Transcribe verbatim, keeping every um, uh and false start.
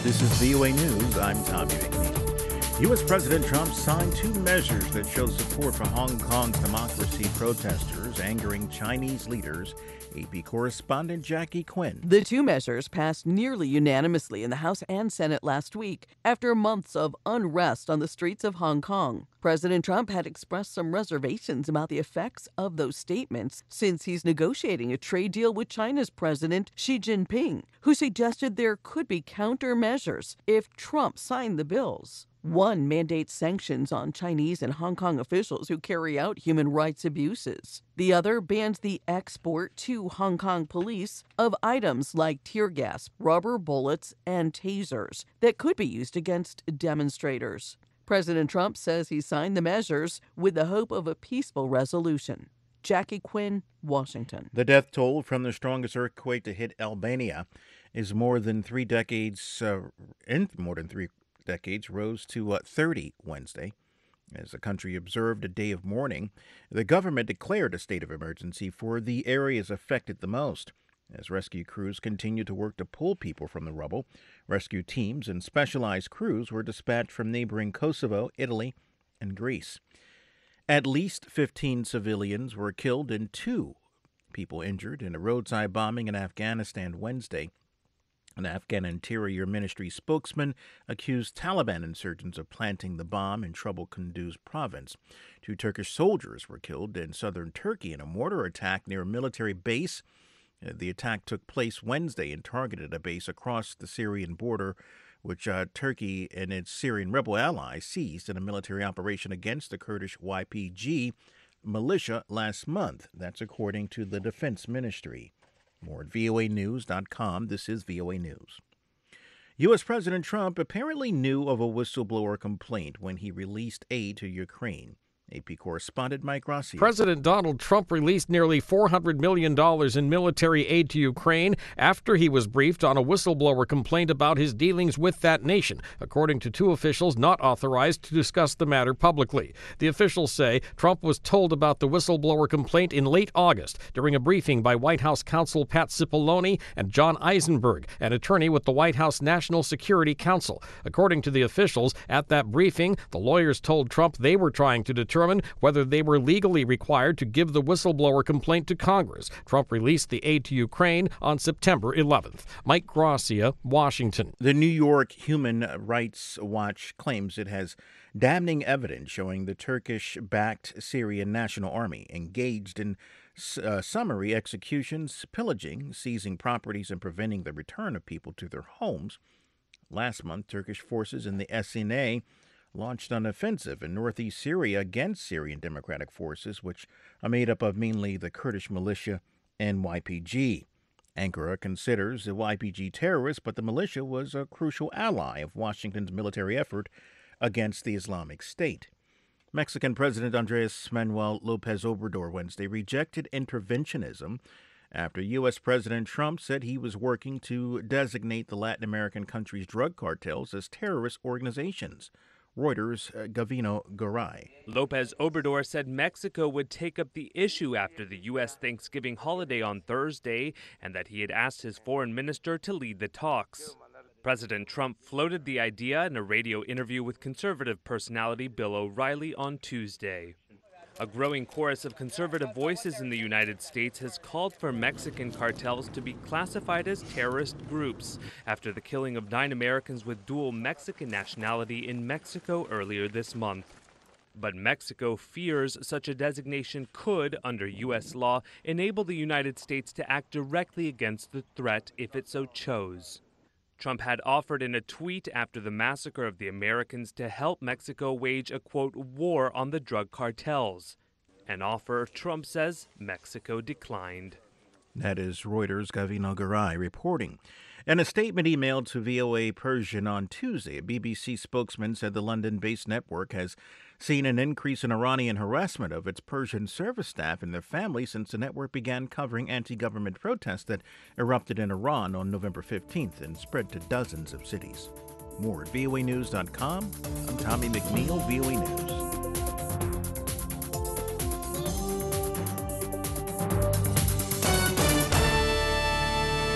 This is V O A News. I'm Tommy McNeil. U S. President Trump signed two measures that show support for Hong Kong's democracy protesters, angering Chinese leaders. A P correspondent Jackie Quinn. The two measures passed nearly unanimously in the House and Senate last week after months of unrest on the streets of Hong Kong. President Trump had expressed some reservations about the effects of those statements since he's negotiating a trade deal with China's President Xi Jinping, who suggested there could be countermeasures if Trump signed the bills. One mandates sanctions on Chinese and Hong Kong officials who carry out human rights abuses. The other bans the export to Hong Kong police of items like tear gas, rubber bullets, and tasers that could be used against demonstrators. President Trump says he signed the measures with the hope of a peaceful resolution. Jackie Quinn, Washington. The death toll from the strongest earthquake to hit Albania is more than three decades, uh, in more than three decades, rose to uh, thirty Wednesday. As the country observed a day of mourning, the government declared a state of emergency for the areas affected the most. As rescue crews continued to work to pull people from the rubble, rescue teams and specialized crews were dispatched from neighboring Kosovo, Italy, and Greece. At least fifteen civilians were killed and two people injured in a roadside bombing in Afghanistan Wednesday. An Afghan Interior Ministry spokesman accused Taliban insurgents of planting the bomb in troubled Kunduz province. Two Turkish soldiers were killed in southern Turkey in a mortar attack near a military base. The attack took place Wednesday and targeted a base across the Syrian border, which uh, Turkey and its Syrian rebel allies seized in a military operation against the Kurdish Y P G militia last month. That's according to the Defense Ministry. More at V O A news dot com. This is V O A News. U S. President Trump apparently knew of a whistleblower complaint when he released aid to Ukraine. A P correspondent Mike Gracia. President Donald Trump released nearly four hundred million dollars in military aid to Ukraine after he was briefed on a whistleblower complaint about his dealings with that nation, according to two officials not authorized to discuss the matter publicly. The officials say Trump was told about the whistleblower complaint in late August during a briefing by White House counsel Pat Cipollone and John Eisenberg, an attorney with the White House National Security Council. According to the officials, at that briefing, the lawyers told Trump they were trying to determine whether they were legally required to give the whistleblower complaint to Congress. Trump released the aid to Ukraine on September eleventh. Mike Gracia, Washington. The New York Human Rights Watch claims it has damning evidence showing the Turkish-backed Syrian National Army engaged in uh, summary executions, pillaging, seizing properties, and preventing the return of people to their homes. Last month, Turkish forces in the S N A launched an offensive in northeast Syria against Syrian Democratic Forces, which are made up of mainly the Kurdish militia and Y P G. Ankara considers the Y P G terrorists, but the militia was a crucial ally of Washington's military effort against the Islamic State. Mexican President Andres Manuel Lopez Obrador Wednesday rejected interventionism after U S. President Trump said he was working to designate the Latin American countries' drug cartels as terrorist organizations. Reuters' uh, Gavino Garay. Lopez Obrador said Mexico would take up the issue after the U S. Thanksgiving holiday on Thursday and that he had asked his foreign minister to lead the talks. President Trump floated the idea in a radio interview with conservative personality Bill O'Reilly on Tuesday. A growing chorus of conservative voices in the United States has called for Mexican cartels to be classified as terrorist groups after the killing of nine Americans with dual Mexican nationality in Mexico earlier this month. But Mexico fears such a designation could, under U S law, enable the United States to act directly against the threat if it so chose. Trump had offered in a tweet after the massacre of the Americans to help Mexico wage a, quote, war on the drug cartels. An offer, Trump says, Mexico declined. That is Reuters' Gavino Garay reporting. In a statement emailed to V O A Persian on Tuesday, a B B C spokesman said the London-based network has seen an increase in Iranian harassment of its Persian service staff and their families since the network began covering anti-government protests that erupted in Iran on November fifteenth and spread to dozens of cities. More at V O A news dot com. I'm Tommy McNeil, V O A News.